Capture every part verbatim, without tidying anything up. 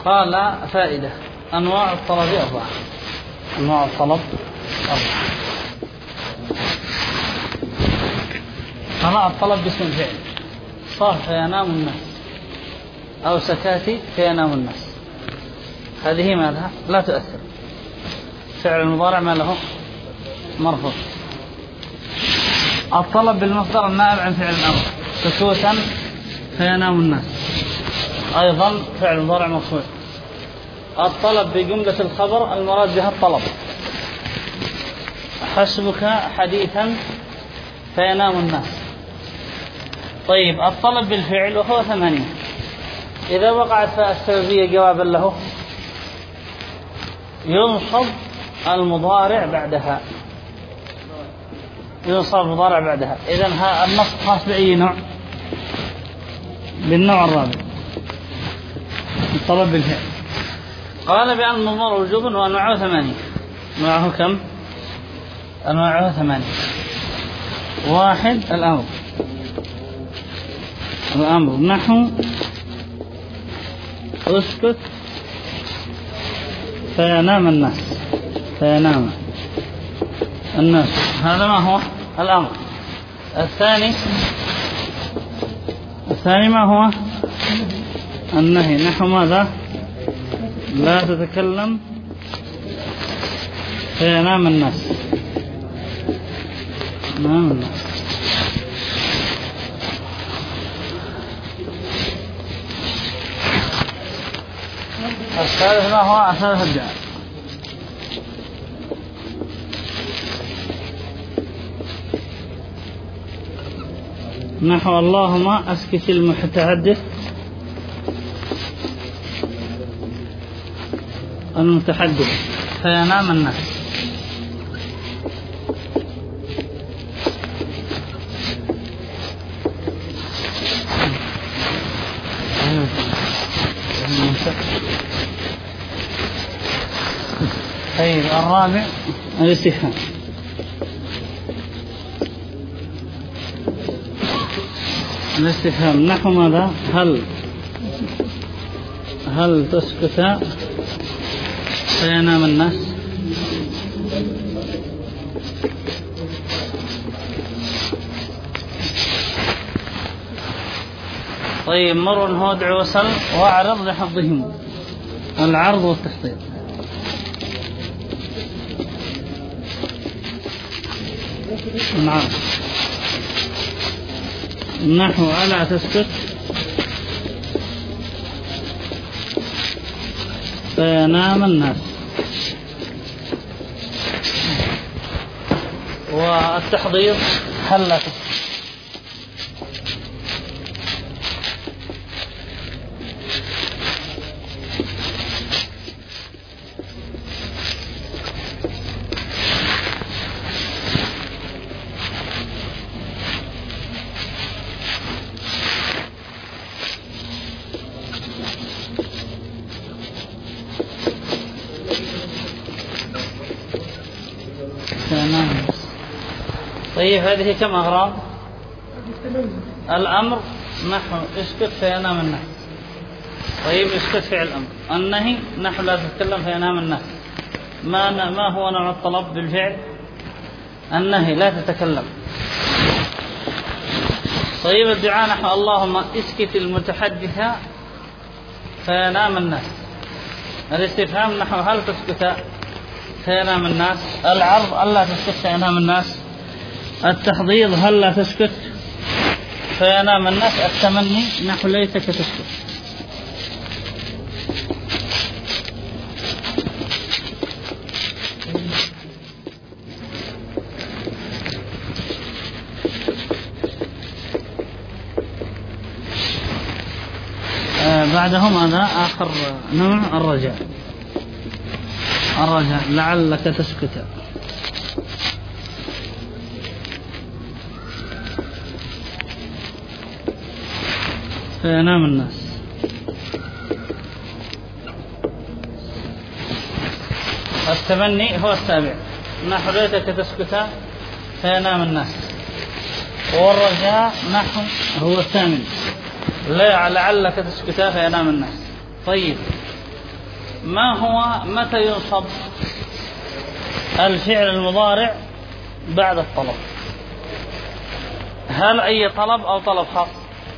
قال فائدة: أنواع الطلب أربعة. أنواع الطلب أربعة. أنواع الطلب باسم الفعل: صار فينام الناس، أو سكاتي فينام الناس. هذه ماذا؟ لا تؤثر. فعل المضارع ما له؟ مرفوع. الطلب بالمصدر النائب عن فعل الأمر: سكوتا فينام الناس، أيضا فعل المضارع مرفوع. الطلب بجملة الخبر المراد بها الطلب: حسبك حديثا فينام الناس. طيب، الطلب بالفعل وهو ثمانية. إذا وقعت فاء السببية جوابا له ينصب المضارع بعدها، ينصب المضارع بعدها. إذن النصب خاص بأي نوع؟ بالنوع الرابع، الطلب بالفعل. قال بأن المضمر وجوبا وأنواعه ثمانية. أنواعه كم؟ أنواعه ثمانية. واحد: الأمر. الأمر نحو اسكت فينام الناس، فينام الناس، هذا ما هو؟ الأمر. الثاني الثاني ما هو؟ النهي، نحو ماذا؟ لا تتكلم فينام الناس، نام الناس. الثالث ما هو؟ الثالث الدعاء. نحو اللهم أسكت المتحدث المتحدث فينام الناس. طيب، الرابع الاستفهام. الاستفهام نحو ماذا؟ هل هل تسكت فينام الناس؟ طيب، مر هو ادع وسل واعرض لحظهم. العرض والتحضير. العرض نحو ألا تسكت فينام الناس. والتحضير هل لا تسكت. طيب، هذه كم أغراض؟ الأمر نحو اسكت فينام الناس. طيب، اسكت فعل الأمر. النهي نحو لا تتكلم فينام الناس. ما ما هو نوع الطلب بالفعل؟ النهي لا تتكلم. طيب، الدعاء نحو اللهم اسكت المتحدث فينام الناس. الاستفهام نحو هل تسكت فينام الناس. العرض ألا تسكت فينام الناس. التحضيض هل لا تسكت فينام الناس. التمني نحو ليتك تسكت. آه بعدهم هذا آخر نوع، الرجاء. الرجاء لعلك تسكت فينام الناس. التمني هو السابع، نحو ليتك تسكت فينام الناس. والرجاء نحو هو الثامن، لا لعلك تسكت فينام الناس. طيب، ما هو متى ينصب الفعل المضارع بعد الطلب؟ هل أي طلب أو طلب خاص؟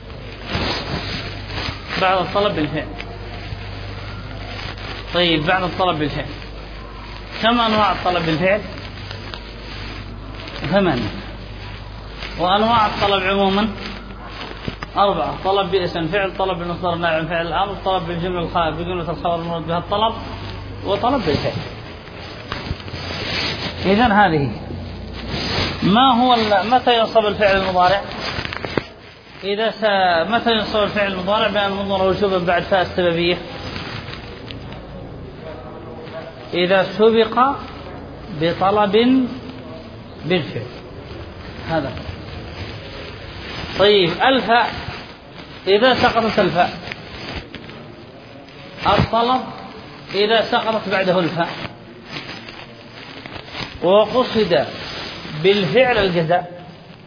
بعد الطلب بالفعل. طيب بعد الطلب بالفعل كم أنواع الطلب بالفعل؟ ثمانية. وأنواع الطلب عموما أربعة: طلب باسم فعل، طلب بالمصدر النائب عن فعل الأمر، طلب بالجملة الخبر بجملة الخبر المراد بها الطلب، وطلب بالفعل. إذن هذه ما هو متى ينصب الفعل المضارع؟ إذا س... متى ينصب الفعل المضارع بأن مضمر وجوبا بعد فاء السببية؟ إذا سبق بطلب بالفعل. هذا. طيب الفاء إذا سقطت الفاء، الطلب إذا سقطت بعده الفاء وقصد بالفعل الجزاء،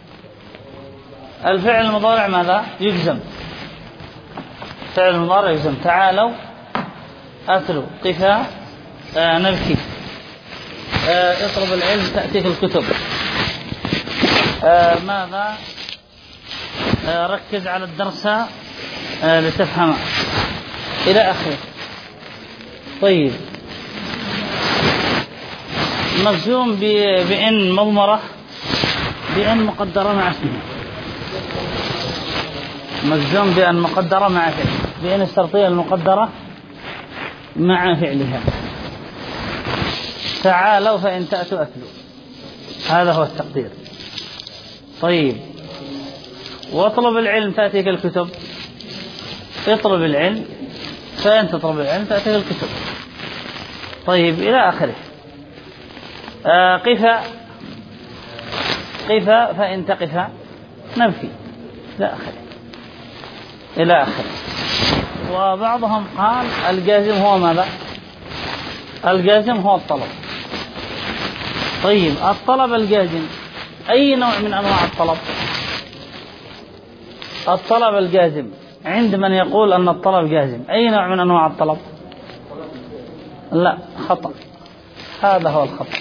الفعل المضارع ماذا؟ يجزم. فعل المضارع يجزم. تعالوا، أتلو، قفا، آه نبكي، آه اطلب العلم تأتيك الكتب، آه ماذا؟ آه ركز على الدرس آه لتفهم، إلى آخره. طيب مجزوم بإن مضمرة، بأن مقدرة مع اسمها، مجزوم بأن مقدرة مع فعل، بأن الشرطية المقدرة مع فعلها. تعالوا فإن تأتوا أتلوا، هذا هو التقدير. طيب واطلب العلم تأتيك الكتب، اطلب العلم فإن تطلب العلم تأتيك الكتب. طيب إلى آخره. آه قفا، قفا فإن تقفا نبكي، إلى آخره إلى آخره. وبعضهم قال الجازم هو ماذا؟ الجازم هو الطلب. طيب الطلب الجازم أي نوع من أنواع الطلب؟ الطلب الجازم عند من يقول أن الطلب جازم أي نوع من أنواع الطلب؟ لا، خطأ، هذا هو الخطأ.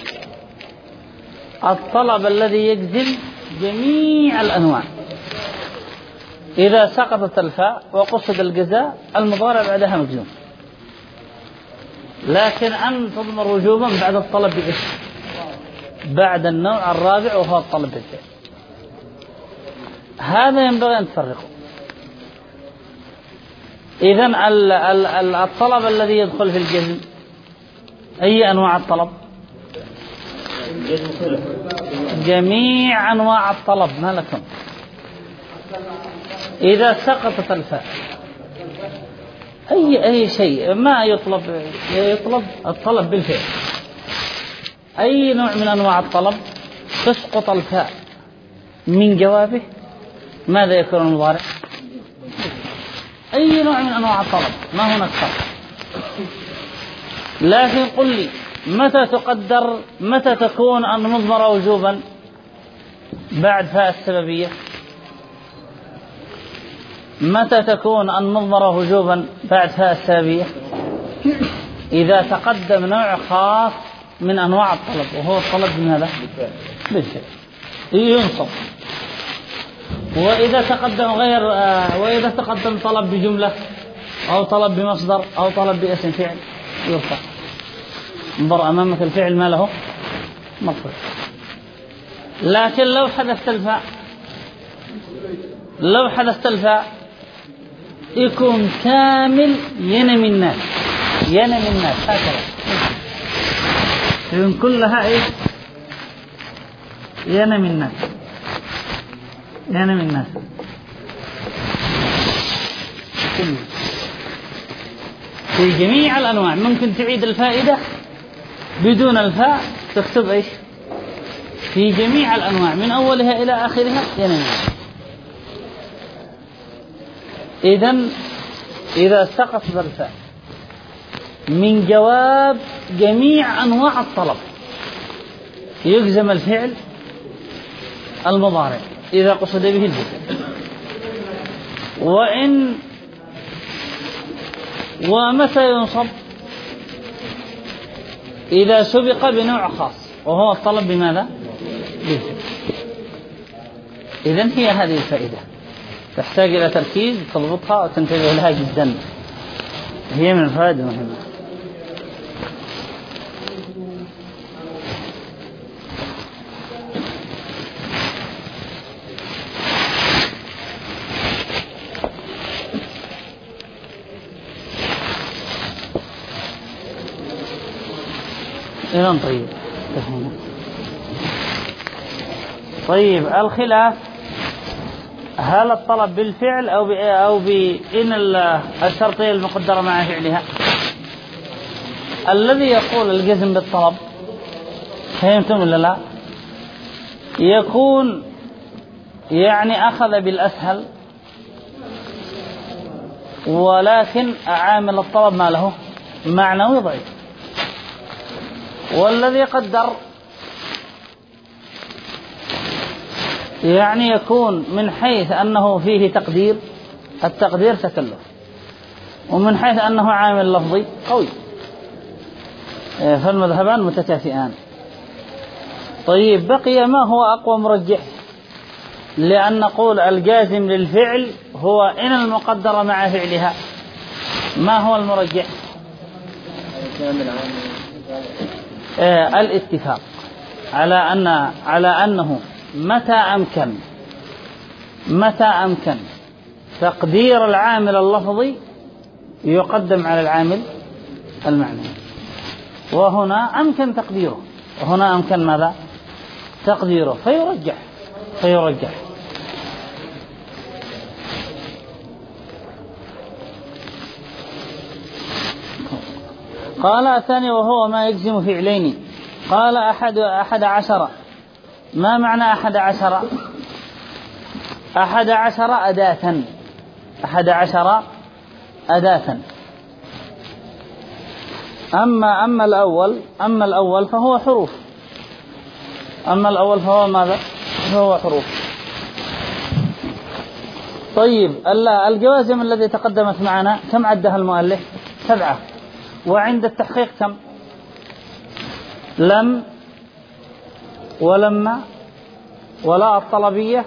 الطلب الذي يجزم جميع الأنواع إذا سقطت الفاء وقصد الجزاء المضارع بعدها مجزوم، لكن أن تضمر وجوبا بعد الطلب باسم، بعد النوع الرابع وهو الطلب بالفعل. هذا ينبغي أن تفرقه. إذن الطلب الذي يدخل في الجزم أي أنواع الطلب؟ جميع أنواع الطلب. ما لكم إذا سقطت الفاء أي أي شيء ما يطلب، يطلب الطلب بالفعل. أي نوع من أنواع الطلب تسقط الفاء من جوابه ماذا يكون المضارع؟ أي نوع من أنواع الطلب، ما هناك فرق. لكن قل لي متى تقدر، متى تكون أن مضمر وجوبا بعد فاء السببية؟ متى تكون أن مضمر وجوبا بعد فاء السببية؟ إذا تقدم نوع خاص من أنواع الطلب وهو الطلب من هذا بالفعل ينصب. وإذا تقدم غير آه وإذا تقدم طلب بجملة أو طلب بمصدر أو طلب باسم فعل يرفع. انظر أمامك الفعل ما له مفعول. لكن لو حدثت الفاء، لو حدثت الفاء يكون كامل ينمي الناس، ينمي الناس هكذا يكون كلها إيه؟ ينمي الناس، ينمي الناس في جميع الأنواع. ممكن تعيد الفائدة بدون الفاء تكتب إيش؟ في جميع الأنواع من أولها إلى آخرها ينمي. إذن إذا سقطت الفاء من جواب جميع أنواع الطلب يجزم الفعل المضارع إذا قصد به الجزم. وإن ومتى ينصب إذا سبق بنوع خاص وهو الطلب بماذا؟ بالفعل. إذن هي هذه الفائدة تحتاج إلى تركيز تضبطها وتنتبه لها جدا، هي من الفوائد المهمة. إذن طيب تفهمون. طيب الخلاف هل الطلب بالفعل أو أو بإن الشرطية المقدرة مع فعلها؟ الذي يقول الجزم بالطلب فهمتم ولا لا؟ يكون يعني أخذ بالأسهل ولكن عامل الطلب ما له معنوي ضعيف، والذي قدر يعني يكون من حيث أنه فيه تقدير، التقدير تكلف، ومن حيث أنه عامل لفظي قوي، فالمذهبان متكافئان. طيب بقي ما هو أقوى مرجح؟ لأن نقول الجازم للفعل هو إن المقدر مع فعلها، ما هو المرجح؟ آه الاتفاق على أن على أنه متى أمكن متى أمكن تقدير العامل اللفظي يقدم على العامل المعنوي، وهنا أمكن تقديره وهنا أمكن ماذا؟ تقديره، فيرجح فيرجح قال الثاني وهو ما يجزم فعلين. قال أحد أحد عشر. ما معنى أحد عشر؟ أحد عشر أداة، أحد عشر أداة. أما أما الأول أما الأول فهو حروف، أما الأول فهو ماذا؟ فهو حروف. طيب الجوازم الذي تقدمت معنا كم عدها المؤلف؟ سبعة. وعند التحقيق كم؟ لم ولما ولا الطلبية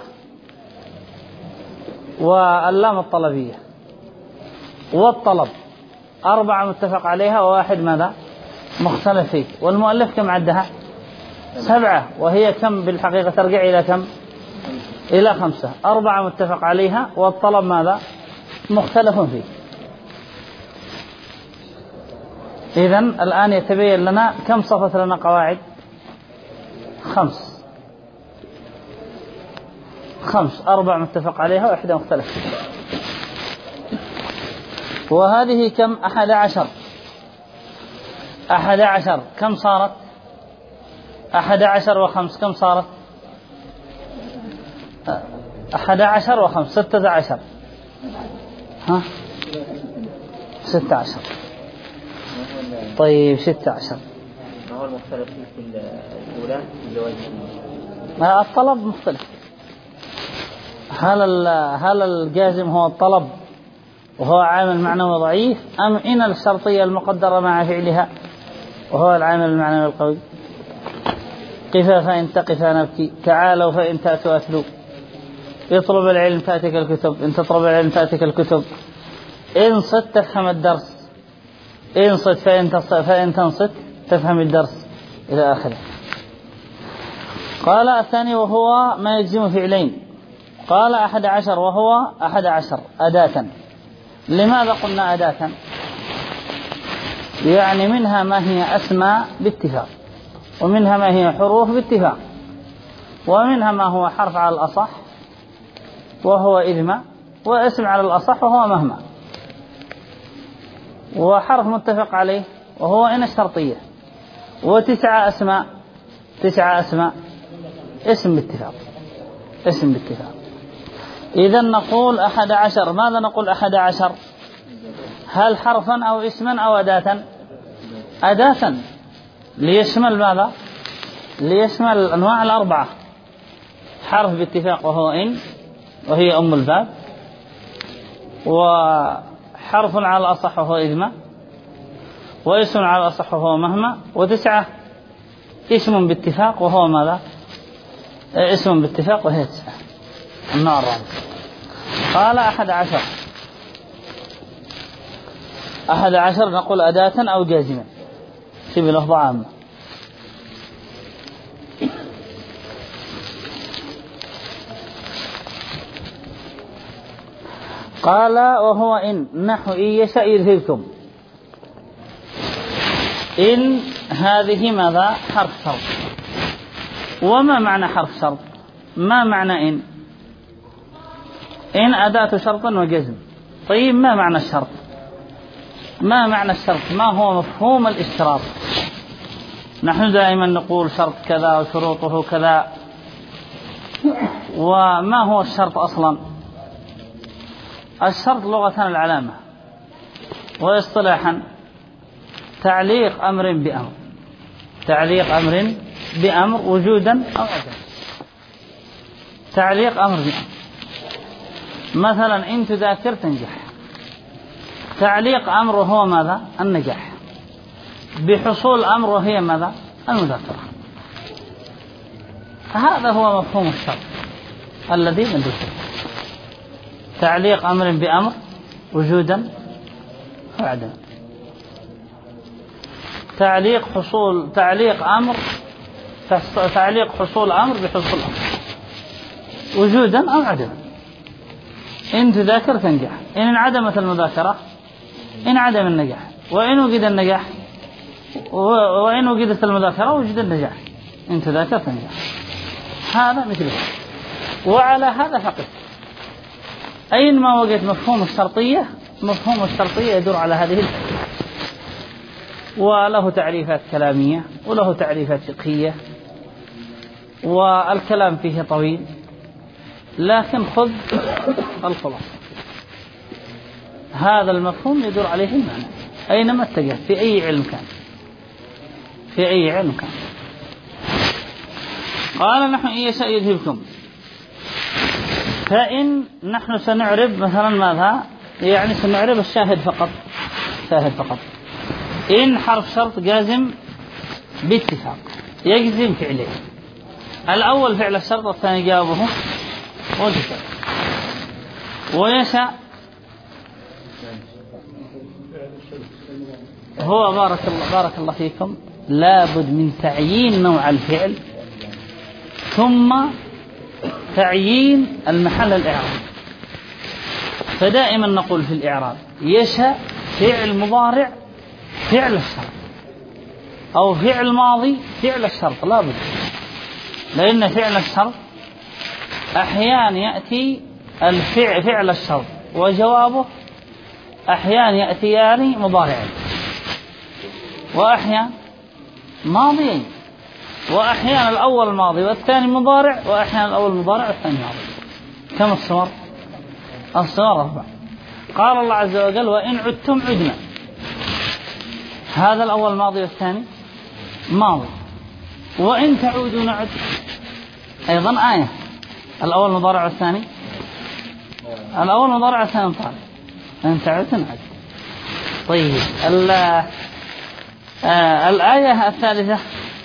واللام الطلبية والطلب، أربعة متفق عليها وواحد ماذا؟ مختلف فيه. والمؤلف كم عدها؟ سبعة، وهي كم بالحقيقة ترجع إلى كم؟ إلى خمسة. أربعة متفق عليها والطلب ماذا؟ مختلف فيه. إذن الآن يتبين لنا كم صفت لنا قواعد؟ خمس خمس أربع متفق عليها واحدة مختلف. وهذه كم؟ أحد عشر. أحد عشر كم صارت؟ أحد عشر وخمس كم صارت؟ أحد عشر وخمس ستة عشر. ها ستة عشر. طيب ستة عشر. ما هو المختلف في الأولى الجواز؟ الطلب مختلف. هل هل الجازم هو الطلب وهو عامل معنوي ضعيف، أم إن الشرطية المقدرة مع فعلها وهو العامل المعنوي القوي؟ قفا فإن تقفا نبكي، تعالوا فإن تأتوا أتلو، اطلب العلم تأتك الكتب، إن تطلب العلم تأتك الكتب، انصت تفهم الدرس، انصت فإن, فإن تنصت تفهم الدرس، إلى آخره. قال الثاني وهو ما يجزم فعلين. قال أحد عشر وهو أحد عشر أداة. لماذا قلنا أداة؟ يعني منها ما هي أسماء باتفاق، ومنها ما هي حروف باتفاق، ومنها ما هو حرف على الأصح وهو إذما، واسم على الأصح وهو مهما، وحرف متفق عليه وهو إن الشرطية، وتسعة أسماء تسعة أسماء اسم باتفاق اسم باتفاق. إذن نقول أحد عشر. ماذا نقول أحد عشر؟ هل حرفا أو اسما أو أداة؟ أداة، ليشمل ماذا؟ ليشمل الأنواع الأربعة. حرف باتفاق وهو إن وهي أم الباب، وحرف على الأصح وهو إذما، واسم على الأصح وهو مهما. وتسعة اسم باتفاق وهو ماذا؟ اسم باتفاق وهي تسعة. النوع الرابع. قال أحد عشر. أحد عشر نقول أداة أو جازمة في بلفظة عامة. قال وهو إن نحو إن يشاء يذهبكم. إن هذه ماذا؟ حرف شرط. وما معنى حرف شرط؟ ما معنى إن؟ إن أداة شرط وجزم. طيب ما معنى الشرط؟ ما معنى الشرط؟ ما هو مفهوم الاشتراط؟ نحن دائما نقول شرط كذا وشروطه كذا. وما هو الشرط أصلا؟ الشرط لغة العلامة، واصطلاحا تعليق أمر بأمر. تعليق أمر بأمر وجودا أو عدما. تعليق أمر بأمر. مثلا إن تذاكر تنجح. تعليق أمر هو ماذا؟ النجاح. بحصول أمر وهي ماذا؟ المذاكرة. هذا هو مفهوم الشرط الذي ندرسه. تعليق أمر بأمر وجودا أو عدما. تعليق حصول تعليق أمر تعليق حصول أمر بحصول أمر وجودا أو عدما. إن تذاكر تنجح. إن انعدمت المذاكرة انعدم النجاح. وإن وجد النجاح وإن وجدت المذاكرة وجد النجاح. إن تذاكر تنجح. هذا مثله. وعلى هذا فقط أينما وجد مفهوم الشرطية، مفهوم الشرطية يدور على هذه الفكرة. وله تعريفات كلامية وله تعريفات فقهية، والكلام فيه طويل، لكن خذ الخلاصة. هذا المفهوم يدور عليه المعنى أينما اتجه في أي علم كان. في أي علم كان. قال نحن إن يشاء يذهبكم. فإن نحن سنعرب مثلا ماذا؟ يعني سنعرب الشاهد فقط. شاهد فقط. إن حرف شرط جازم باتفاق يجزم فعلين. الأول فعل الشرط والثاني جوابه وجزم. ويشاء هو بارك الله بارك الله فيكم لابد من تعيين نوع الفعل ثم تعيين المحل الإعراب. فدائما نقول في الإعراب يشاء فعل مضارع فعل الشرط أو فعل ماضي فعل الشرط لابد، لأن فعل الشرط أحيانا يأتي الفعل فعل الشرط وجوابه أحيانا يأتيان مضارعين وأحيانا ماضيين، وأحيانا الأول ماضي والثاني مضارع، وأحيانا الأول مضارع والثاني ماضي. كم الصور؟ الصور أربع. قال الله عز وجل وإن عدتم عدنا. هذا الأول ماضي والثاني ماضي. وإن تعودوا نعد أيضا آية. الأول مضارع والثاني الأول مضارع والثاني مضارع. إن تعودوا نعد. طيب آه الآية الثالثة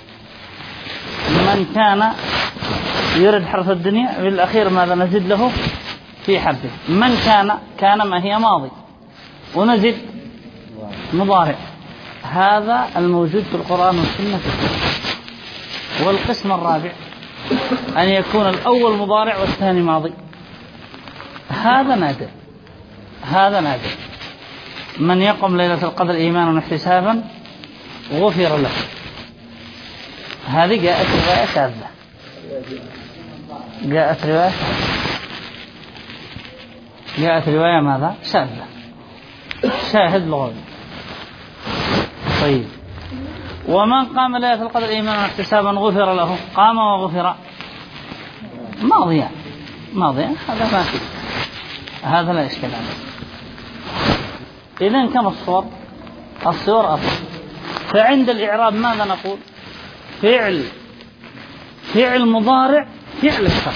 من كان يريد حرث الدنيا بالأخير ماذا نزد له في حرفه. من كان كان ما هي ماضي ونزد مضارع. هذا الموجود في القرآن والسنة. والقسم الرابع أن يكون الأول مضارع والثاني ماضي. هذا نادر. هذا نادر. من يقم ليلة القدر إيمانا واحتسابا غفر له. هذه جاءت رواية شاذة. جاءت رواية جاءت رواية ماذا؟ شاذة. شاهد لغوي. طيب ومن قام ليلة القدر إيمانا واحتسابا غفر له. قام وغفر ماضيا ماضيا. هذا ما فيه. هذا لا إشكال عليه. إذن كم الصور؟ الصور أفضل. فعند الإعراب ماذا نقول؟ فعل فعل مضارع فعل الشرط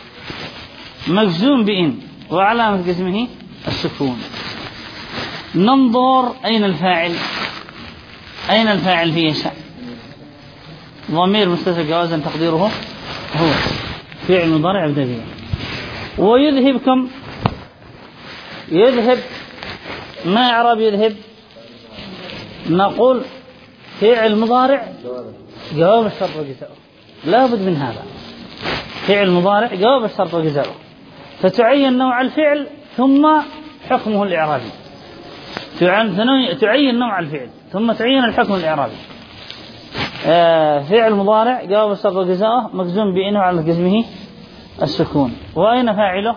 مجزوم بإن وعلامة جزمه السكون. ننظر أين الفاعل. أين الفاعل فيه يشاء؟ ضمير مستتر جوازا تقديره هو، فعل مضارع يبدأ به. ويذهبكم، يذهب ما إعراب يذهب؟ نقول فعل مضارع جواب الشرط وجزاؤه، لا بد من هذا، فعل مضارع جواب الشرط وجزاؤه، فتعين نوع الفعل ثم حكمه الإعرابي، تعين نوع الفعل ثم تعين الحكم الإعرابي. آه فعل مضارع جواب الشرط وجزاؤه مجزوم بإنه على جزمه السكون. وأين فاعله؟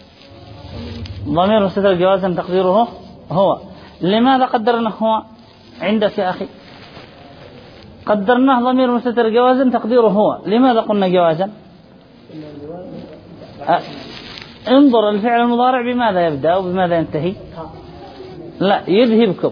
ضمير مستتر جوازا تقديره هو. لماذا قدرنا هو عندك يا أخي؟ قدرناه ضمير مستتر جوازا تقديره هو، لماذا قلنا جوازا؟ أه. انظر الفعل المضارع بماذا يبدأ وبماذا ينتهي؟ لا، يذهبكم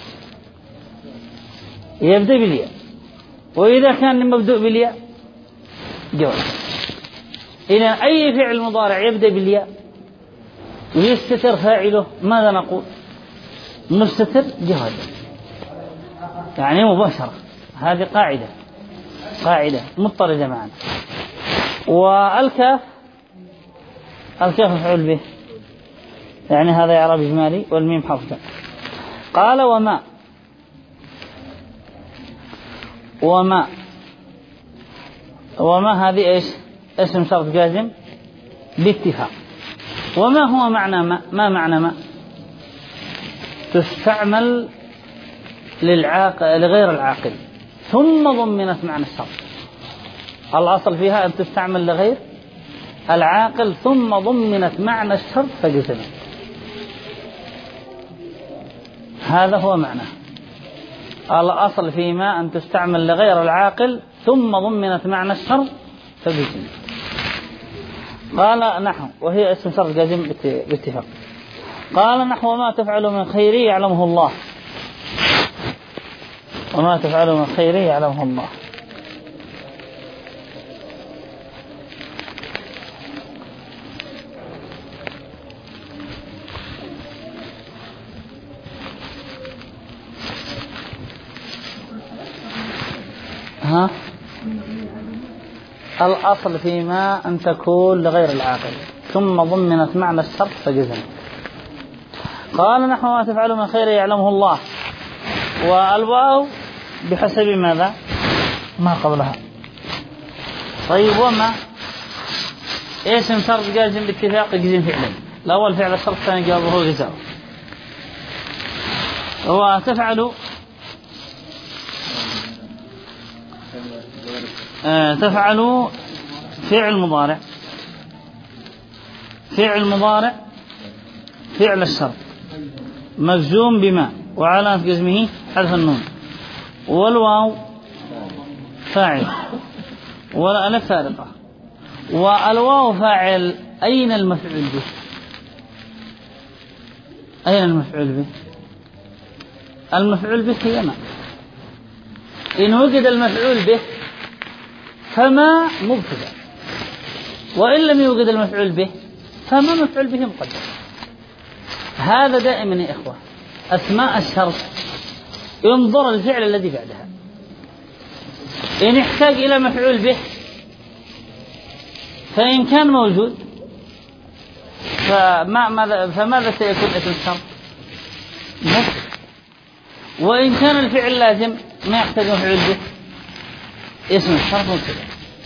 يبدأ بالياء، وإذا كان مبدوء بالياء جواز. إذا أي فعل مضارع يبدأ بالياء ويستتر فاعله ماذا نقول؟ مستتر جوازا، يعني مباشرة. هذه قاعدة قاعدة مضطردة معنا. والكاف، الكاف مفعول به، يعني هذا إعراب إجمالي، والميم حرف جر. قال وما، وما وما هذه إيش؟ اسم شرط جازم باتفاق. وما هو معنى ما؟ ما معنى ما؟ تستعمل للعاقل لغير العاقل ثم ضمنت معنى الشرط. الأصل فيها أن تستعمل لغير العاقل ثم ضمنت معنى الشرط فجزمت، هذا هو معناه. الأصل فيما أن تستعمل لغير العاقل ثم ضمنت معنى الشرط فجزمت. قال نحو، وهي اسم شرط جازم باتفاق. قال نحو وما تفعل من خير يعلمه الله، وما تفعل من خير يعلمه الله. ها؟ الأصل فيما أن تكون لغير العاقل ثم ضمنت معنى الشرط فجزمت. قال نحو ما تفعل من خير يعلمه الله، والواو بحسب ماذا؟ ما قبلها. طيب وما اسم شرط جازم باتفاق يجزم فعلا، الأول فعل الشرط الثاني جوابه جزاء. وتفعل آه تفعل فعل مضارع، فعل مضارع فعل الشرط مجزوم بما وعلامة جزمه حذف النون، والواو فاعل والألف فارقة. والواو فاعل، أين المفعول به؟ أين المفعول به؟ المفعول به هي ما. إن وجد المفعول به فما مبتدأ، وإن لم يوجد المفعول به فما مفعول به مقدم. هذا دائما يا إخوة، أسماء الشرط ينظر الفعل الذي بعدها، إن يحتاج إلى مفعول به فإن كان موجود فما فماذا سيكون اسم الشرط؟ مفعول. وإن كان الفعل لازم ما يحتاج مفعول به اسم الشرط مبتدأ.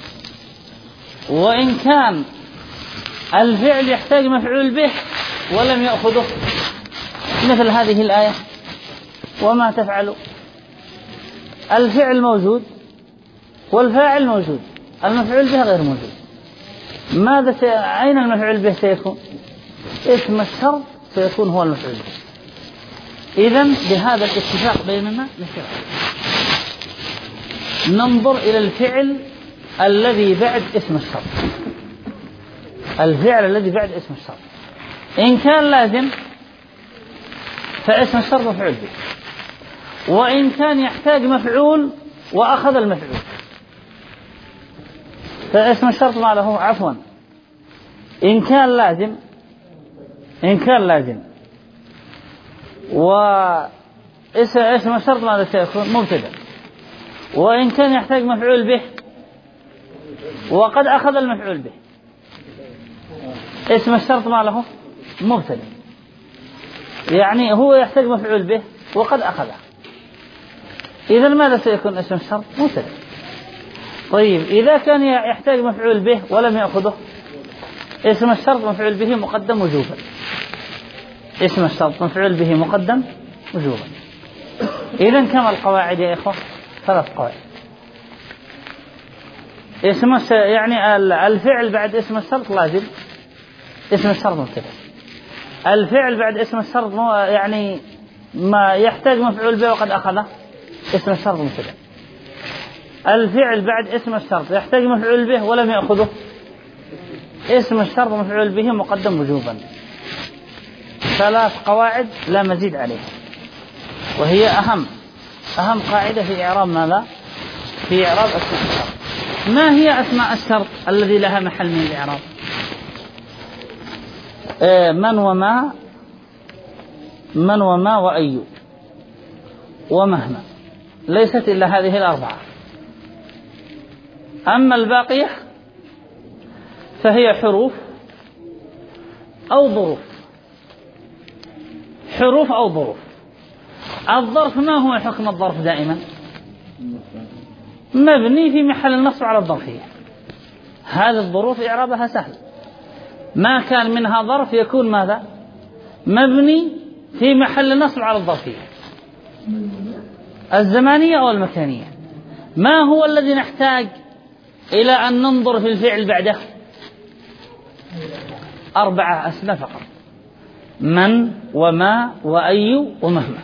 وإن كان الفعل يحتاج مفعول به ولم يأخذه، مثل هذه الآية وما تفعل، الفعل موجود والفاعل موجود، المفعول به غير موجود. ماذا سي... أين المفعول به سيكون؟ اسم الشرط سيكون هو المفعول به. إذن بهذا الاتفاق بيننا نشرع ننظر إلى الفعل الذي بعد اسم الشرط، الفعل الذي بعد اسم الشرط إن كان لازم فاسم الشرط مفعول به، وإن كان يحتاج مفعول وأخذ المفعول فاسم الشرط ما له عفوا إن كان لازم، إن كان لازم اسم الشرط ماذا سيكون؟ مبتدأ، وإن كان يحتاج مفعول به وقد أخذ المفعول به، اسم الشرط ما له مبتدأ، يعني هو يحتاج مفعول به وقد أخذه، إذا ماذا سيكون اسم الشرط؟ مبتدأ. طيب إذا كان يحتاج مفعول به ولم يأخذه، اسم الشرط مفعول به مقدم وجوبا، اسم الشرط مفعول به مقدم وجوبا. إذا كم القواعد يا إخوة؟ ثلاث قواعد. اسم يعني الفعل بعد اسم الشرط لازم اسم الشرط مبتدأ، الفعل بعد اسم الشرط يعني ما يحتاج مفعول به وقد أخذه، اسم الشرط مبتدأ. الفعل بعد اسم الشرط يحتاج مفعول به ولم يأخذه، اسم الشرط مفعول به مقدم وجوبا. ثلاث قواعد لا مزيد عليها، وهي أهم أهم قاعدة في إعراب ماذا؟ في إعراب أسماء الشرط. ما هي أسماء الشرط الذي لها محل من الإعراب؟ آه من وما، من وما وأي ومهما، ليست إلا هذه الأربعة. أما الباقية فهي حروف أو ظروف، حروف أو ظروف. الظرف ما هو حكم الظرف دائما؟ مبني في محل النصب على الظرفية. هذه الظروف إعرابها سهل، ما كان منها ظرف يكون ماذا؟ مبني في محل النصب على الظرفية الزمانية أو المكانية. ما هو الذي نحتاج إلى أن ننظر في الفعل بعده؟ أربعة أسماء فقط: من وما وأي ومهما.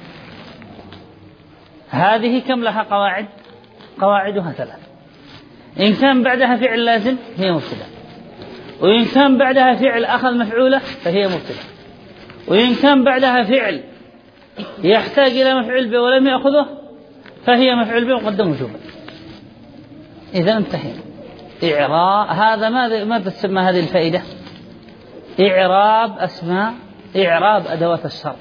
هذه كم لها قواعد؟ قواعدها ثلاث. إن كان بعدها فعل لازم هي مبتدأ، وإن كان بعدها فعل أخذ مفعوله فهي مبتدأ، وإن كان بعدها فعل يحتاج إلى مفعول به ولم يأخذه فهي مفعول به مقدم وجوبا. إذا انتهينا. إعراب هذا ماذا ماذا تسمى هذه الفائدة؟ إعراب أسماء، إعراب أدوات الشرط.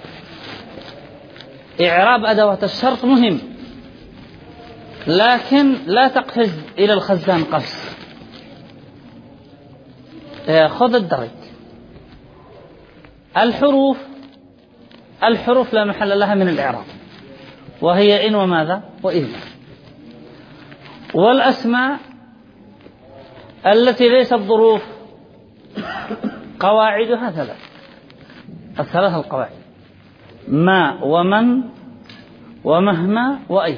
إعراب أدوات الشرط مهم، لكن لا تقفز إلى الخزان قفز، خذ الدرج. الحروف، الحروف لا محل لها من الإعراب، وهي إن وماذا وإذ. والأسماء التي ليست ظروف قواعدها ثلاث، الثلاث القواعد: ما ومن ومهما وأي.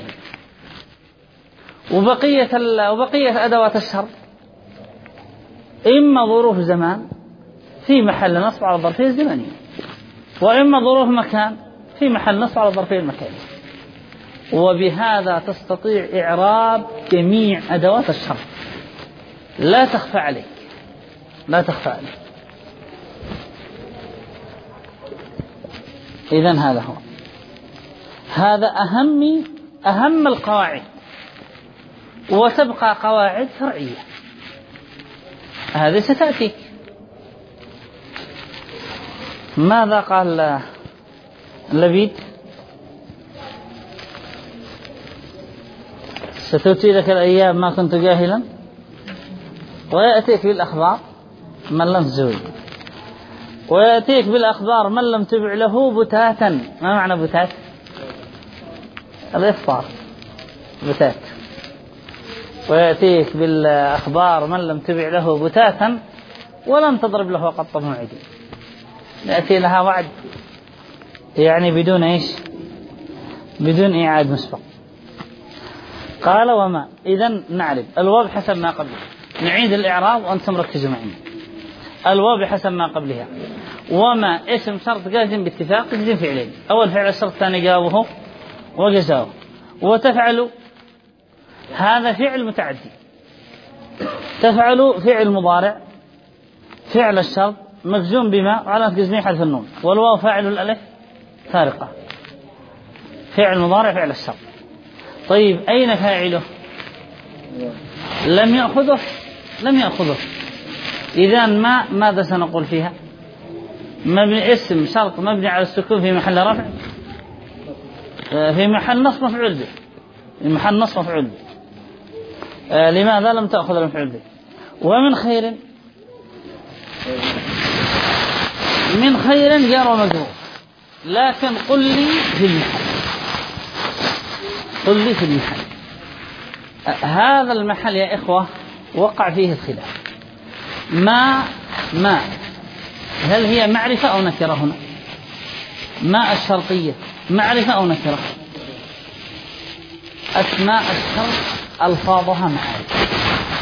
وبقية وبقية أدوات الشرط إما ظروف زمان في محل نصب على الظرفية الزمنية، وإما ظروف مكان في محل نصب على الظرفية المكانية. وبهذا تستطيع إعراب جميع أدوات الشرط، لا تخفى عليك، لا تخفى عليك. إذن هذا هو، هذا أهم أهم القواعد، وتبقى قواعد فرعية هذه ستأتيك. ماذا قال لبيد؟ ستؤتي لك الأيام ما كنت جاهلا، ويأتيك بالأخبار من لم تزوج، ويأتيك بالأخبار من لم تبع له بتاتا. ما معنى بتات؟ الإفطار، بتات. ويأتيك بالأخبار من لم تبع له بتاتا ولم تضرب له قط موعدي. يأتي لها وعد يعني بدون إيش؟ بدون إعادة مسبق. قال وما. إذن نعرف الواو حسب ما قبله. نعيد الإعراب وأنتم ركزوا معي. الواو حسب ما قبلها. وما اسم شرط جازم باتفاق جزم فعلين. أول فعل الشرط ثاني جاوبه وجزاؤه. وتفعل هذا فعل متعدي. تفعل فعل مضارع، فعل الشرط مجزوم بما وعلامة جزمه حذف النون، والواو فاعل الألف فارقة. فعل مضارع فعل الشرط. طيب أين فاعله؟ لم يأخذه، لم يأخذه. إذا ما ماذا سنقول فيها؟ مبني اسم شرط مبني على السكون في محل رفع في محل نصب مفعول به، في محل نصب مفعول به. آه لماذا لم تأخذ المفعول به؟ ومن خير، من خير جار ومجرور، لكن قل لي في المحل، قل لي في المحل. آه هذا المحل يا إخوة وقع فيه الخلاف. ما ما هل هي معرفة أو نكرة هنا؟ ما الشرطية معرفة أو نكرة؟ أسماء الشرط ألفاظها معارف.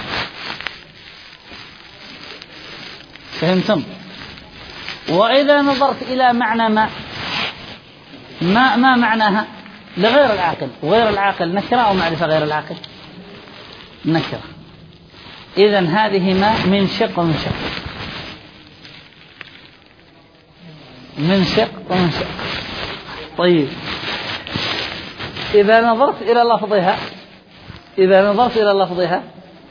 فهمتم؟ وإذا نظرت إلى معنى ما ما, ما معناها لغير العاقل، وغير العاقل نكرة أو معرفة غير العاقل؟ نكرة. إذن هذه ما من شق ومن شق، من شق ومن شق. طيب إذا نظرت إلى لفظها، إذا نظرت إلى لفظها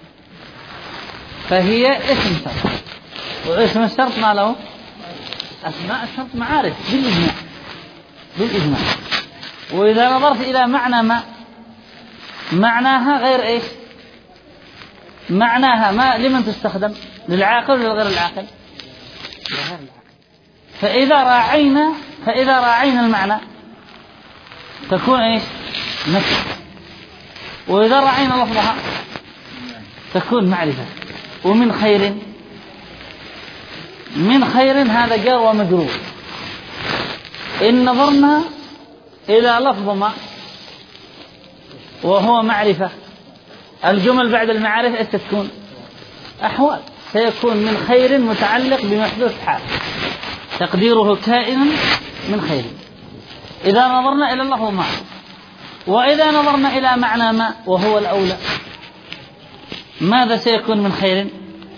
فهي اسم شرط، واسم الشرط ما له؟ أسماء الشرط معارف بالإجماع، بالإجماع. وإذا نظرت إلى معنى ما، معناها غير إيش؟ معناها ما لمن تستخدم؟ للعاقل ولا غير العاقل؟ لغير العاقل. فإذا راعينا فإذا راعينا المعنى تكون إيش؟ نكرة. وإذا راعينا لفظها تكون معرفة. ومن خير، من خير هذا جار ومجرور. إن نظرنا إلى لفظ ما وهو معرفة، الجمل بعد المعارف إيش تكون؟ أحوال. سيكون من خير متعلق بمحذوف حال تقديره كائنا من خير إذا نظرنا إلى اللفظ ما. وإذا نظرنا إلى معنى ما وهو الأولى، ماذا سيكون من خير؟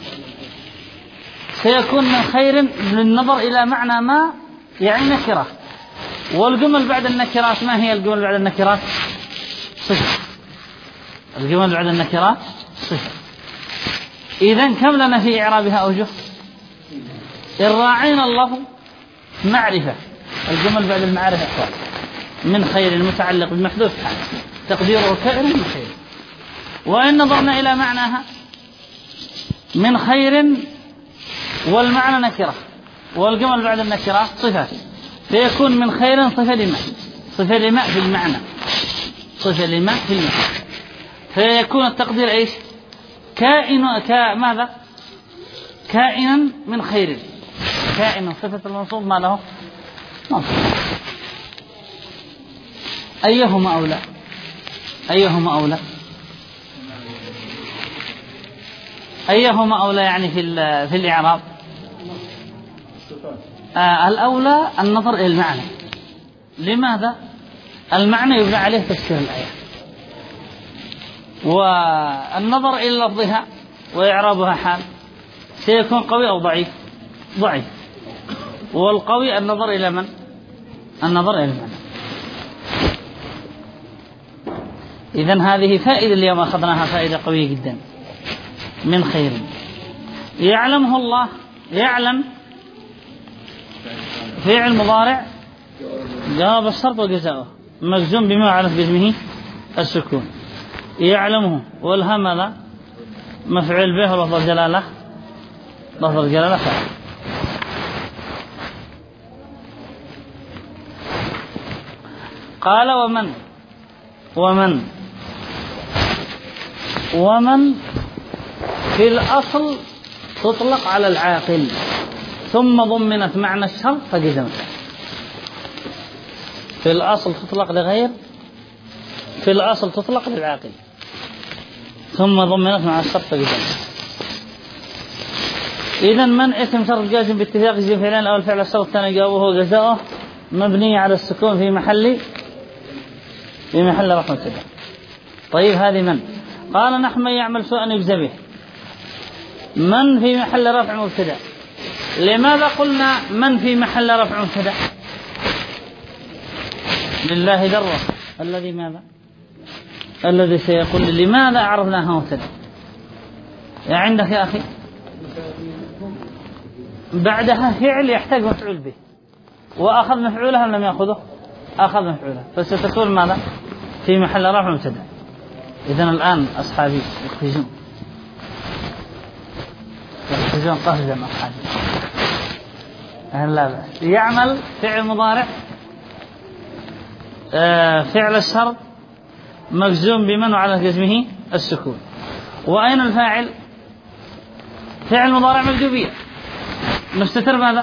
سيكون من خير للنظر إلى معنى ما يعني نكرة. والجمل بعد النكرات ما هي الجمل بعد النكرات؟ صفة. الجمل بعد النكرات صفة. إذن كم لنا في إعرابها أوجه؟ الراعين اللفظ معرفة، الجمل بعد المعارف أحوال. من خير المتعلق بالمحذوف حال تقديره كائن من خير. وإن نظرنا إلى معناها من خير والمعنى نكرة والجمل بعد النكرات صفة، فيكون من خير صفة لماء، صفة لماء في المعنى، صفة لماء في المعنى. فيكون التقدير إيش؟ كائن كماذا؟ كائنا من خير. كائن صفة المنصوب ما له؟ منصوب. أيهما أولى؟ أيهما أولى؟ أيهما أولى يعني في في الإعراب؟ آه الأولى النظر إلى المعنى. لماذا؟ المعنى يبنى عليه تفسير الآية، والنظر إلى لفظها وإعرابها حال سيكون قوي أو ضعيف؟ ضعيف. والقوي النظر إلى من؟ النظر إلى المعنى. إذن هذه فائدة اليوم أخذناها، فائدة قوية جدا. من خير يعلمه الله، يعلم فعل مضارع جواب الشرط وجزاؤه مجزوم بما عرف باسمه السكون. يعلمه والهمل مفعول به ولفظ الجلالة، لفظ الجلالة فعل. قال ومن، ومن ومن في الأصل تطلق على العاقل ثم ضمنت معنى الشرط فجزمت. في الأصل تطلق لغير، في الأصل تطلق للعاقل ثم ضمنت معنى الشرط فجزمت. إذن من اسم شرط جازم باتفاق يجزم فعلان أو الفعل الشرط الثاني جوابه جزاؤه مبني على السكون في محل في محل رفع مبتدأ. طيب هذه من؟ قال نحن من يعمل سوءا يجزى به. من في محل رفع مبتدأ. لماذا قلنا من في محل رفع مبتدأ؟ لله دره الذي ماذا؟ الذي سيقول لماذا عرفناها مبتدأ؟ يا عندك يا أخي بعدها فعل يحتاج مفعول به، وأخذ مفعولها لم يأخذه أخذ مفعولة، فستكون ماذا في محل رفع مبتدأ. إذن الآن أصحابي يخرجون يخرجون قفزا أصحابي. لا بأس. يعمل فعل مضارع آه فعل الشرط مجزوم بمن وعلى جزمه السكون. وأين الفاعل؟ فعل مضارع مجزوبية مستتر ماذا؟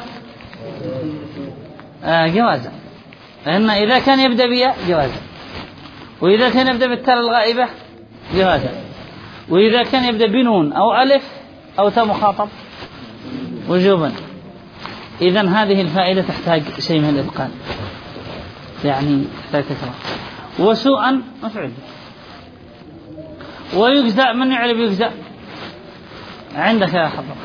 آه جوازا، لأن إذا كان يبدأ بيا جوازا، وإذا كان يبدأ بالتاء الغائبة جوازا، وإذا كان يبدأ بنون أو ألف أو تاء مخاطب وجوبا. إذن هذه الفائدة تحتاج شيء من الإتقان، يعني تحتاج تكرار. وسوءا مفعول. ويجزأ، من يعرف يجزأ عندك يا حضر؟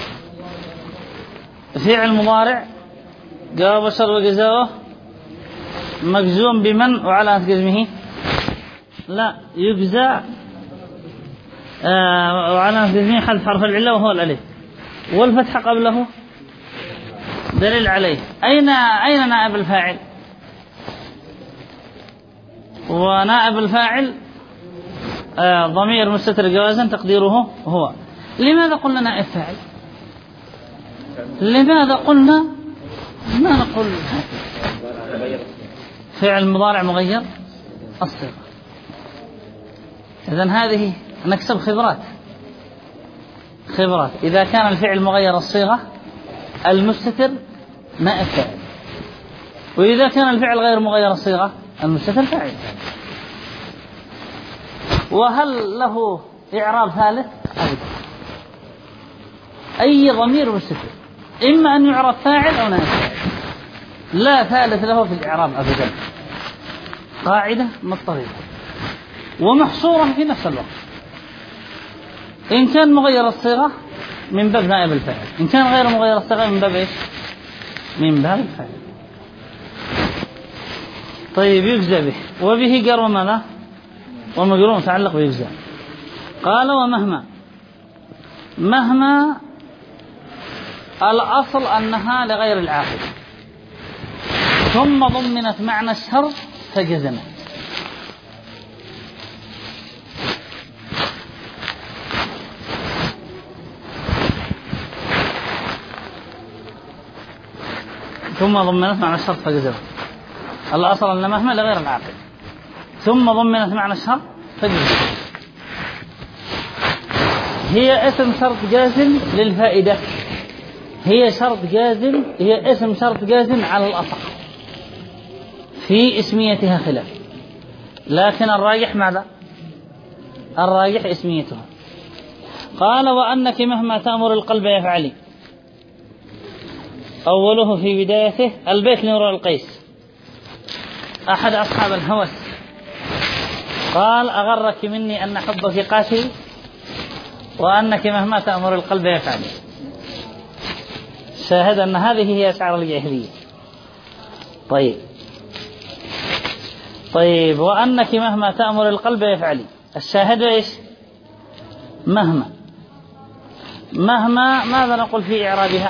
فعل مضارع جواب الشرط وجزاؤه مجزوم بمن وعلى جزمه؟ لا، يجزى آه وعلى جزمه حذف حرف العلة وهو الألف، والفتح قبله دليل عليه. أين أين نائب الفاعل؟ ونائب الفاعل آه ضمير مستتر جوازا تقديره هو. لماذا قلنا نائب فاعل؟ لماذا قلنا ما نقول فعل مضارع مغير الصيغة؟ إذن هذه نكسب خبرات خبرات إذا كان الفعل مغير الصيغة المستتر نائب فاعل، وإذا كان الفعل غير مغير الصيغة المستتر فاعل. وهل له إعراب ثالث؟ أبدا. أي ضمير مستتر إما أن يعرب فاعل أو نائب فاعل، لا ثالث له في الإعراب أبدا. قاعدة مضطردة ومحصورة في نفس الوقت. إن كان مغير الصيغة من باب نائب الفاعل، إن كان غير مغير الصيغة من باب إيش؟ من باب الفاعل. طيب يجزى به، وبه جر وماذا؟ ومجرور متعلق بيجزى. قال ومهما، مهما الأصل أنها لغير العاقل ثم ضمنت معنى الشرط فجزمت. ثم ضمنت معنى الشرط فجزمت. الأصل أن مهما لغير العاقل ثم ضمنت معنى الشرط فجزمت. هي اسم شرط جازم للفائدة، هي شرط جازم، هي اسم شرط جازم على الأصح، في اسميتها خلاف، لكن الراجح ماذا؟ الراجح اسميتها. قال وأنك مهما تأمر القلب يفعلي. أوله في بدايته البيت لامرؤ القيس أحد أصحاب الهوس قال أغرك مني أن حبك قاتل وأنك مهما تأمر القلب يفعلي. شاهد أن هذه هي أشعار الجاهلية. طيب طيب وأنك مهما تأمر القلب يفعلي، الشاهد إيش؟ مهما. مهما ماذا نقول في إعرابها؟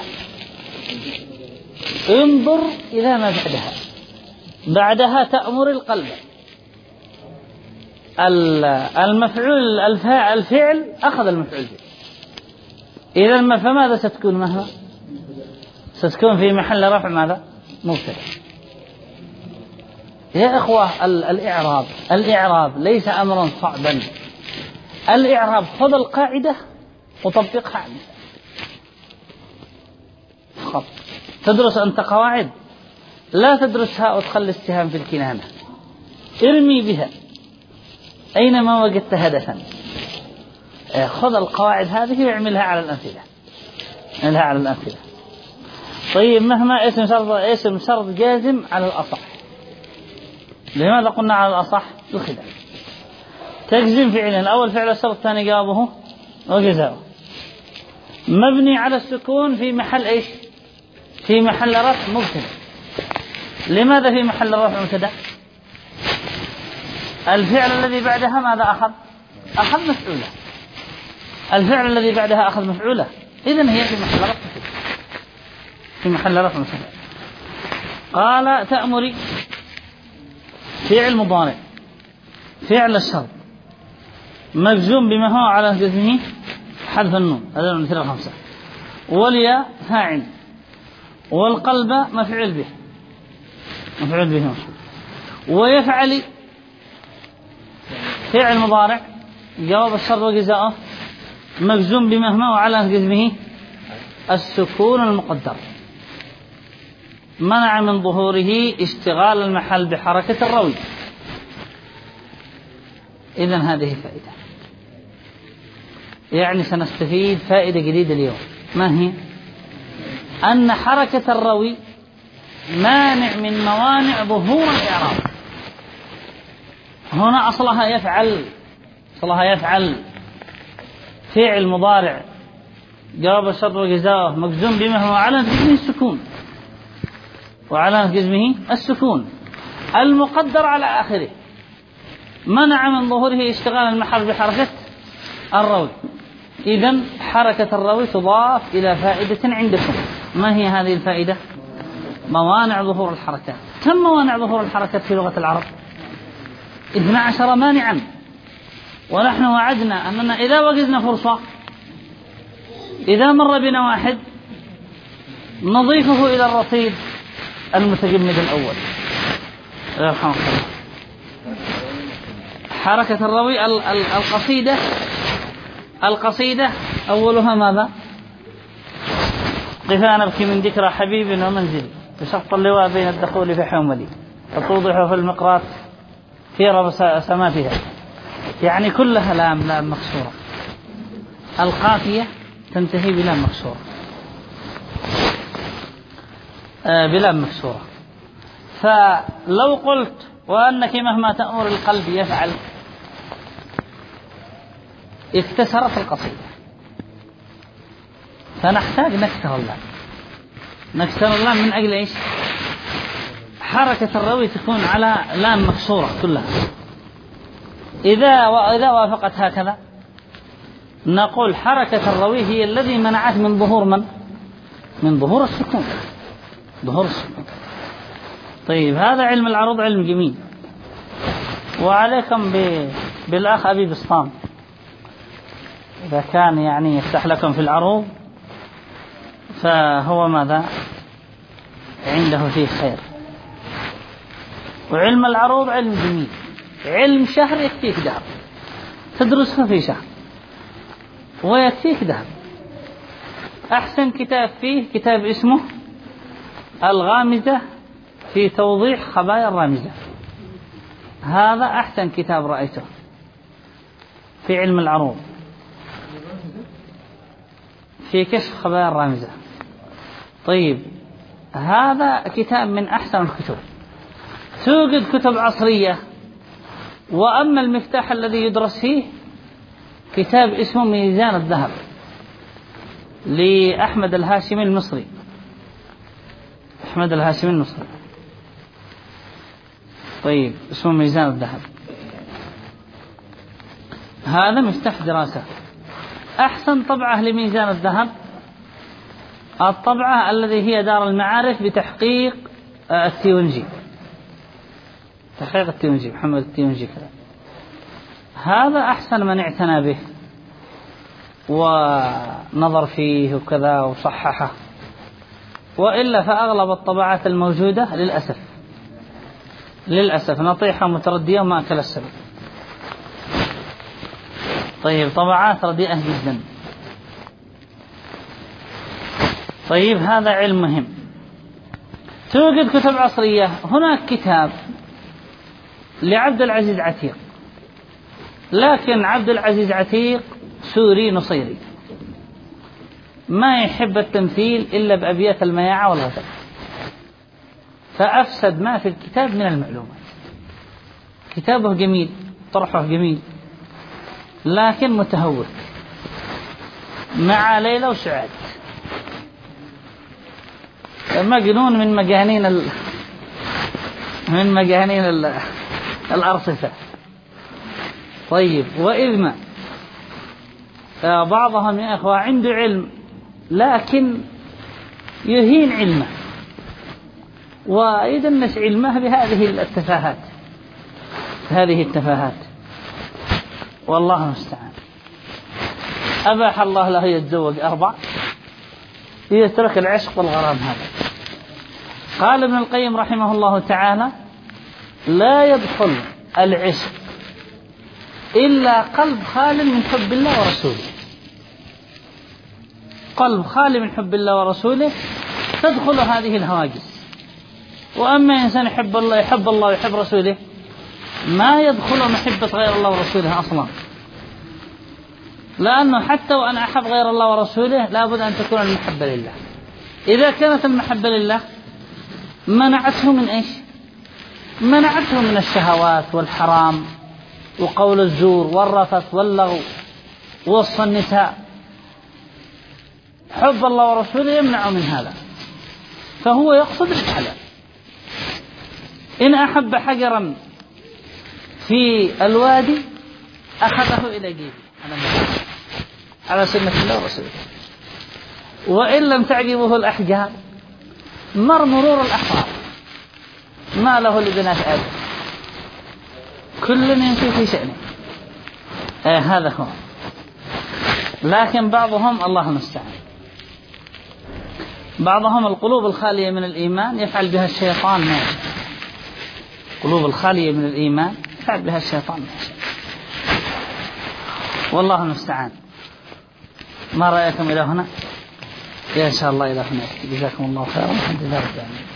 انظر إلى ما بعدها، بعدها تأمر القلب. المفعول الفاعل الفعل أخذ المفعول به، إذا فماذا ستكون مهما؟ ستكون في محل رفع ماذا؟ مبتدأ. يا إخوة الإعراب الإعراب ليس أمرا صعبا. الإعراب خذ القاعدة وطبقها عليها فقط. تدرس أنت قواعد، لا تدرسها وتخلي السهام في الكنانة، ارمي بها أينما وجدت هدفا. خذ القواعد هذه واعملها على الأمثلة، اعملها على الأمثلة. طيب مهما اسم شرط، اسم شرط جازم على الأصح. لماذا قلنا على الأصح؟ الخلاف. تجزم فعلا، الأول فعل الشرط، الثاني جوابه وجزاؤه. مبني على السكون في محل ايش؟ في محل رفع مبتدأ. لماذا في محل رفع مبتدأ؟ الفعل الذي بعدها ماذا أخذ؟ أخذ مفعولة. الفعل الذي بعدها أخذ مفعولة، إذن هي في محل رفع مبتدأ، في محل رفع مبتدأ. قال تأمري فعل مضارع فعل الشرط مجزوم بما هو على جزمه حذف النون، هذا الأمثلة الخمسة. والياء فاعل، والقلب مفعول به مفعول به ويفعل فعل مضارع جواب الشرط وجزاؤه مجزوم بما هو على جزمه السكون المقدر منع من ظهوره اشتغال المحل بحركة الروي. إذن هذه فائدة، يعني سنستفيد فائدة جديدة اليوم. ما هي؟ أن حركة الروي مانع من موانع ظهور الإعراب. هنا أصلها يفعل أصلها يفعل فعل مضارع جواب الشرط وجزاؤه مجزوم بما هو على جزمه السكون وعلى جزمه السكون المقدر على آخره منع من ظهوره اشتغال المحل بحركة الروي. إذن حركة الروي تضاف إلى فائدة عندكم. ما هي هذه الفائدة؟ موانع ظهور الحركات. كم موانع ظهور الحركات في لغة العرب؟ اثنا عشر مانعا، ونحن وعدنا أننا إذا وجدنا فرصة إذا مر بنا واحد نضيفه إلى الرصيد المتجمد الأول. رحمه الله. حركة الروي القصيدة القصيدة أولها ماذا؟ قفا نبكي من ذكرى حبيب ومنزل تشق اللواء بين الدخول في حوملي فتوضح في المقراط في رب سماتها، يعني كلها لام لام مكسورة، القافية تنتهي بلام مكسورة آه بلام مكسورة. فلو قلت وأنك مهما تأمر القلب يفعل اكتسرت القصيدة، فنحتاج نكسر اللام نكسر اللام من أجل إيش؟ حركة الروي تكون على لام مكسورة كلها. إذا وإذا وافقت هكذا نقول حركة الروي هي الذي منعت من ظهور من؟ من ظهور السكون ظهور السكون. طيب هذا علم العروض علم جميل، وعليكم بالأخ أبي بسطام إذا كان يعني يفتح لكم في العروض فهو ماذا عنده فيه خير. وعلم العروض علم جميل، علم شهر يكفيك دهر تدرسه في شهر ويكفيك دهر. أحسن كتاب فيه كتاب اسمه الغامزة في توضيح خبايا الرامزة، هذا أحسن كتاب رأيته في علم العروض في كشف خبايا الرامزة. طيب هذا كتاب من أحسن الكتب. توجد كتب عصرية، وأما المفتاح الذي يدرس فيه كتاب اسمه ميزان الذهب لأحمد الهاشمي المصري أحمد الهاشمي المصري طيب اسمه ميزان الذهب، هذا مفتاح دراسة. أحسن طبعة لميزان الذهب الطبعة الذي هي دار المعارف بتحقيق التيونجي تحقيق التيونجي محمد التيونجي كذا. هذا أحسن من اعتنى به ونظر فيه وكذا وصححه، وإلا فأغلب الطبعات الموجودة للأسف للأسف نطيحة متردية وما أكل السبب. طيب طبعات رديئة جدا. طيب هذا علم مهم. توجد كتب عصرية. هناك كتاب لعبد العزيز عتيق، لكن عبد العزيز عتيق سوري نصيري ما يحب التمثيل إلا بأبيات المياعة والغزل، فأفسد ما في الكتاب من المعلومات. كتابه جميل طرحه جميل لكن متهور مع ليلى وسعاد، مجنون من مجانين ال... من مجانين ال... الأرصفة. طيب وإذ ما بعضهم يا أخوة عنده علم لكن يهين علمه ويدنس علمه بهذه التفاهات. هذه التفاهات والله المستعان. أباح الله له يتزوج أربع يترك العشق والغرام. هذا قال ابن القيم رحمه الله تعالى: لا يدخل العشق إلا قلب خال من حب الله ورسوله. قلب خالي من حب الله ورسوله تدخل هذه الهواجس. وأما إنسان يحب الله يحب الله ويحب رسوله ما يدخل محبة غير الله ورسوله أصلا، لأنه حتى وأن أحب غير الله ورسوله لابد أن تكون المحبة لله. إذا كانت المحبة لله منعته من إيش؟ منعته من الشهوات والحرام وقول الزور والرفث واللغو ووصف النساء. حب الله ورسوله يمنع من هذا، فهو يقصد الحلال. إن أحب حجرا في الوادي أخذه إلى جيبه على سنة الله ورسوله. وإن لم تعجبه الأحجار مر مرور الأحرار ما له لبنات آدم، كل يمشي في شأنه. آه هذا هو. لكن بعضهم الله المستعان، بعضهم القلوب الخالية من الإيمان يفعل بها الشيطان ما يشاء. القلوب الخالية من الإيمان يفعل بها الشيطان ما يشاء. والله المستعان. ما رأيكم إلى هنا؟ إن شاء الله إلى هنا. جزاكم الله خيرا. الحمد لله رب العالمين.